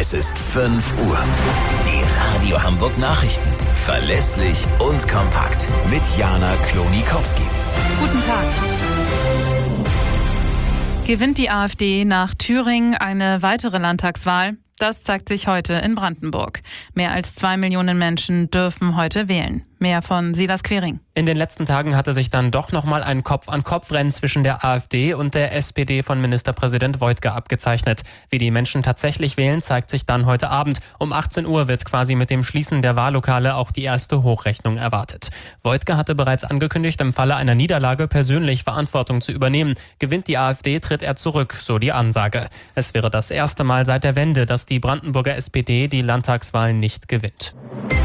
Es ist 5 Uhr. Die Radio Hamburg Nachrichten. Verlässlich und kompakt. Mit Jana Klonikowski. Guten Tag. Gewinnt die AfD nach Thüringen eine weitere Landtagswahl? Das zeigt sich heute in Brandenburg. Mehr als 2 Millionen Menschen dürfen heute wählen. Mehr von Silas Quering. In den letzten Tagen hatte sich dann doch nochmal ein Kopf-an-Kopf-Rennen zwischen der AfD und der SPD von Ministerpräsident Woidke abgezeichnet. Wie die Menschen tatsächlich wählen, zeigt sich dann heute Abend. Um 18 Uhr wird quasi mit dem Schließen der Wahllokale auch die erste Hochrechnung erwartet. Woidke hatte bereits angekündigt, im Falle einer Niederlage persönlich Verantwortung zu übernehmen. Gewinnt die AfD, tritt er zurück, so die Ansage. Es wäre das erste Mal seit der Wende, dass die Brandenburger SPD die Landtagswahl nicht gewinnt.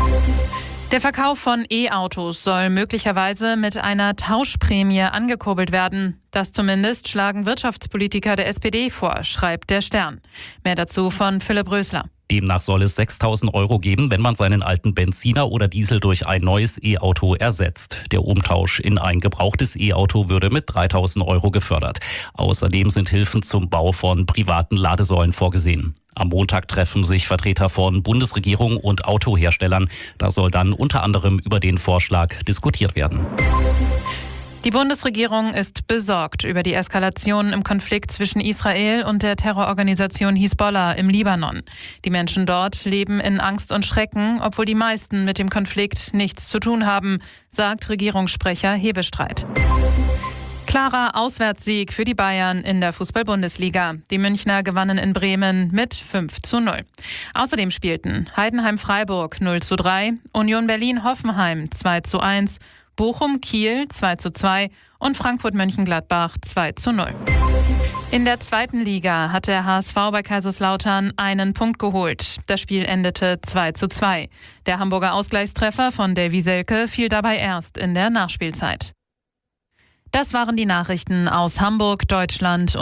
Der Verkauf von E-Autos soll möglicherweise mit einer Tauschprämie angekurbelt werden. Das zumindest schlagen Wirtschaftspolitiker der SPD vor, schreibt der Stern. Mehr dazu von Philipp Rösler. Demnach soll es 6.000 € geben, wenn man seinen alten Benziner oder Diesel durch ein neues E-Auto ersetzt. Der Umtausch in ein gebrauchtes E-Auto würde mit 3.000 € gefördert. Außerdem sind Hilfen zum Bau von privaten Ladesäulen vorgesehen. Am Montag treffen sich Vertreter von Bundesregierung und Autoherstellern. Da soll dann unter anderem über den Vorschlag diskutiert werden. Die Bundesregierung ist besorgt über die Eskalation im Konflikt zwischen Israel und der Terrororganisation Hisbollah im Libanon. Die Menschen dort leben in Angst und Schrecken, obwohl die meisten mit dem Konflikt nichts zu tun haben, sagt Regierungssprecher Hebestreit. Klarer Auswärtssieg für die Bayern in der Fußball-Bundesliga. Die Münchner gewannen in Bremen mit 5:0. Außerdem spielten Heidenheim-Freiburg 0:3, Union Berlin-Hoffenheim 2:1, Bochum-Kiel 2:2 und Frankfurt-Mönchengladbach 2:0. In der zweiten Liga hat der HSV bei Kaiserslautern einen Punkt geholt. Das Spiel endete 2:2. Der Hamburger Ausgleichstreffer von Davy Selke fiel dabei erst in der Nachspielzeit. Das waren die Nachrichten aus Hamburg, Deutschland